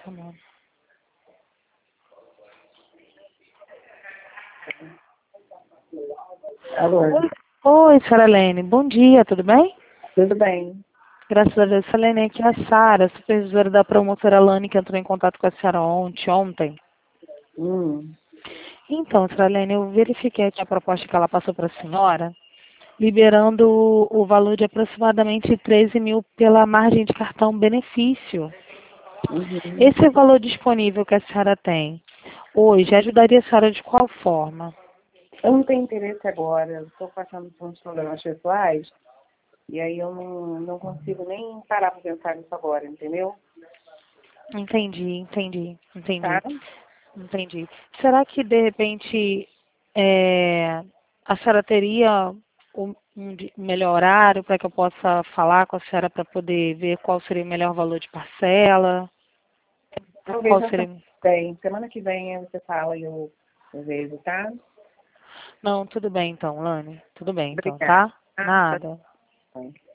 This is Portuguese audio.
Tá bom. Alô? Oi, Saralene. Bom dia, tudo bem? Tudo bem? Graças a Deus. Saralene, aqui é a Sara, supervisora da promotora Lani, que entrou em contato com a senhora ontem. Hum. Então, Saralene, eu verifiquei aqui a proposta que ela passou para a senhora, liberando o valor de aproximadamente 13 mil pela margem de cartão benefício. Uhum. Esse é o valor disponível que a senhora tem hoje. Ajudaria a senhora de qual forma? Eu não tenho interesse agora, estou passando por uns problemas pessoais e aí eu não consigo nem parar para pensar nisso agora, entendeu? Entendi. Tá? Entendi. Será que, de repente, a senhora teria melhor horário para que eu possa falar com a senhora para poder ver qual seria o melhor valor de parcela? Talvez Qual na semana seria... que vem. Semana que vem você fala e eu vejo, tá? Não, tudo bem então, Lani. Tudo bem então, Obrigada. tá? Tá? Nada. Tchau.